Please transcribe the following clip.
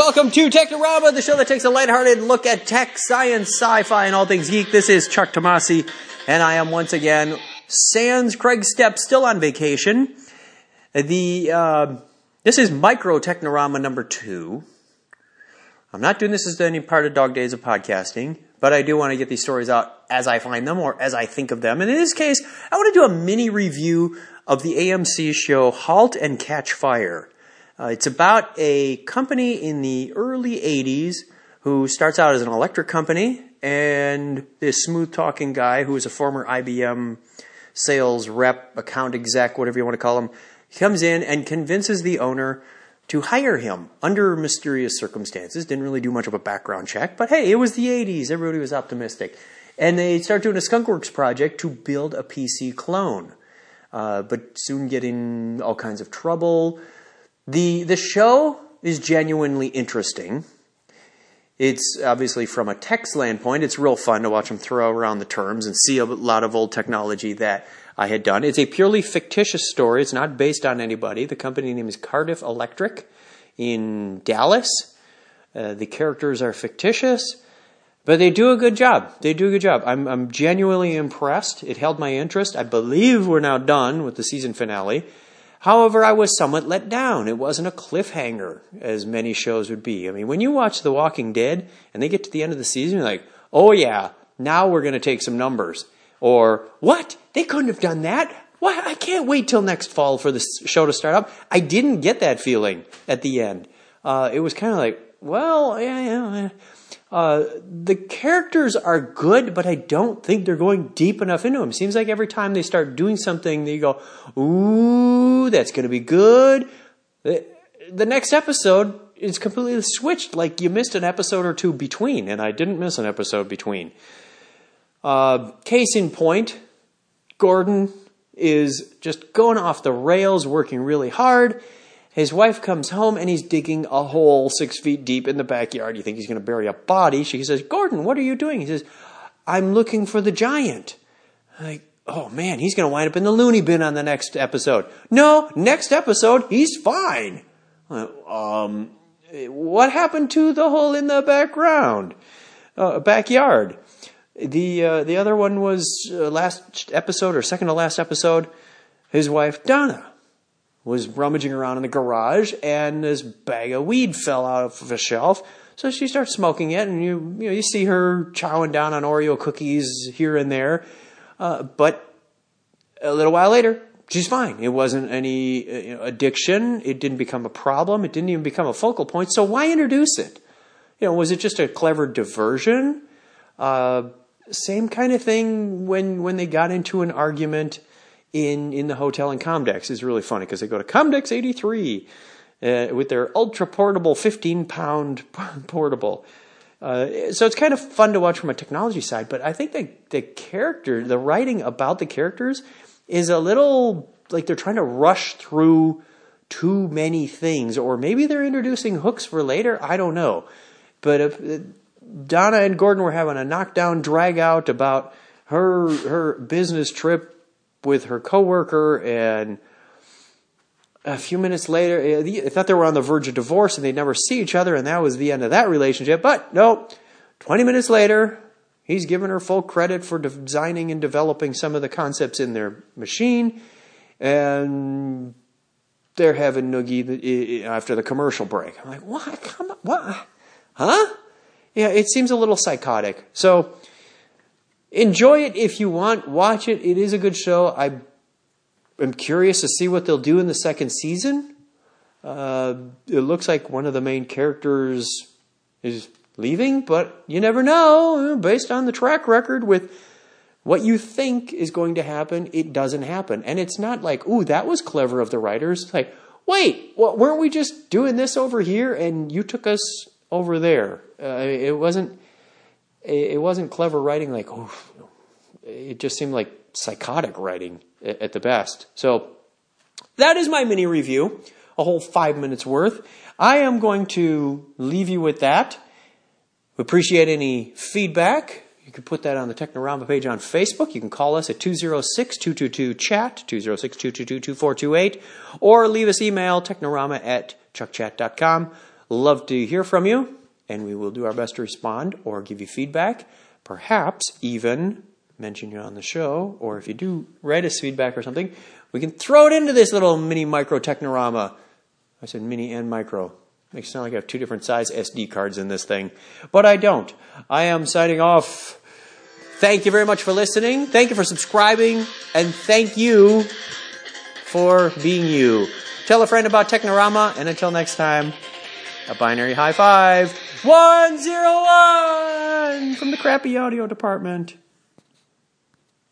welcome to Technorama, the show that takes a lighthearted look at tech, science, sci-fi, and all things geek. This is Chuck Tomasi, and I am once again sans Craig Stepp, still on vacation. This is Micro Technorama number 2. I'm not doing this as any part of Dog Days of Podcasting, but I do want to get these stories out as I find them or as I think of them. And in this case, I want to do a mini review of the AMC show Halt and Catch Fire. It's about a company in the early 80s who starts out as an electric company, and this smooth-talking guy who is a former IBM sales rep, account exec, whatever you want to call him, comes in and convinces the owner to hire him under mysterious circumstances. Didn't really do much of a background check, but hey, it was the 80s. Everybody was optimistic. And they start doing a skunkworks project to build a PC clone, but soon get in all kinds of trouble. The show is genuinely interesting. It's obviously from a tech standpoint, it's real fun to watch them throw around the terms and see a lot of old technology that I had done. It's a purely fictitious story. It's not based on anybody. The company name is Cardiff Electric in Dallas. The characters are fictitious, but they do a good job. I'm genuinely impressed. It held my interest. I believe we're now done with the season finale. However, I was somewhat let down. It wasn't a cliffhanger, as many shows would be. I mean, when you watch The Walking Dead and they get to the end of the season, you're like, oh yeah, now we're going to take some numbers. Or, what? They couldn't have done that? What? I can't wait till next fall for the show to start up. I didn't get that feeling at the end. It was kind of like, well, yeah. The characters are good, but I don't think they're going deep enough into them. Seems like every time they start doing something, they go, ooh, that's going to be good. The next episode is completely switched, like you missed an episode or two between, and I didn't miss an episode between. Case in point, Gordon is just going off the rails, working really hard. His wife comes home and he's digging a hole 6 feet deep in the backyard. You think he's going to bury a body. She says, Gordon, what are you doing? He says, I'm looking for the giant. I'm like, oh man, he's going to wind up in the loony bin on the next episode. No, next episode, he's fine. What happened to the hole in the backyard? The other one was last episode or second to last episode. His wife, Donna, was rummaging around in the garage, and this bag of weed fell out of a shelf. So she starts smoking it, and you see her chowing down on Oreo cookies here and there. But a little while later, she's fine. It wasn't any addiction. It didn't become a problem. It didn't even become a focal point. So why introduce it? Was it just a clever diversion? Same kind of thing when they got into an argument in the hotel in Comdex. Is really funny because they go to Comdex 83 with their ultra portable 15-pound portable. So it's kind of fun to watch from a technology side, but I think the writing about the characters is a little like they're trying to rush through too many things, or maybe they're introducing hooks for later. I don't know. But if Donna and Gordon were having a knockdown drag out about her business trip with her coworker, and a few minutes later, I thought they were on the verge of divorce and they'd never see each other, and that was the end of that relationship. But no, 20 minutes later, he's given her full credit for designing and developing some of the concepts in their machine, and they're having noogie after the commercial break. I'm like, what? Come on, what? Huh? Yeah, it seems a little psychotic. So enjoy it if you want. Watch it. It is a good show. I'm curious to see what they'll do in the second season. It looks like one of the main characters is leaving, but you never know. Based on the track record with what you think is going to happen, it doesn't happen. And it's not like, ooh, that was clever of the writers. It's like, wait, weren't we just doing this over here and you took us over there? It wasn't clever writing. Like, oh, it just seemed like psychotic writing at the best. So that is my mini review, a whole 5 minutes worth. I am going to leave you with that. We appreciate any feedback. You can put that on the Technorama page on Facebook. You can call us at 206-222-CHAT, 206-222-2428, or leave us email, technorama@chuckchat.com. love to hear from you, and we will do our best to respond or give you feedback, perhaps even mention you on the show, or if you do write us feedback or something, we can throw it into this little mini micro Technorama. I said mini and micro. Makes it sound like I have two different size SD cards in this thing. But I don't. I am signing off. Thank you very much for listening. Thank you for subscribing. And thank you for being you. Tell a friend about Technorama. And until next time, a binary high five. 101 from the crappy audio department.